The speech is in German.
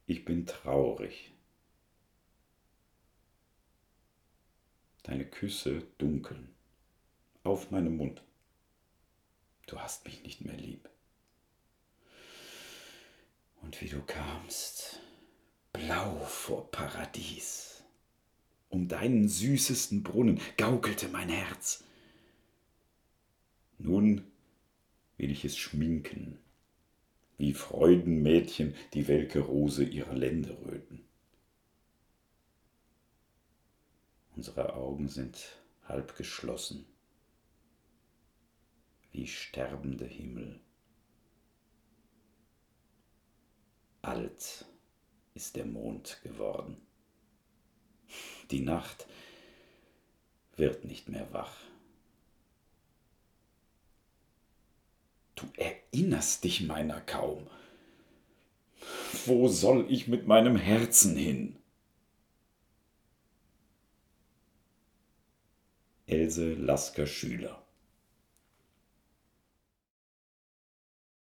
Ich bin traurig. Deine Küsse dunkeln auf meinem Mund. Du hast mich nicht mehr lieb. Und wie du kamst, blau vor Paradies. Um deinen süßesten Brunnen gaukelte mein Herz. Nun will ich es schminken, wie Freudenmädchen die welke Rose ihrer Lände röten. Unsere Augen sind halb geschlossen, wie sterbende Himmel. Alt ist der Mond geworden. Die Nacht wird nicht mehr wach. Du erinnerst dich meiner kaum. Wo soll ich mit meinem Herzen hin? Else Lasker Schüler.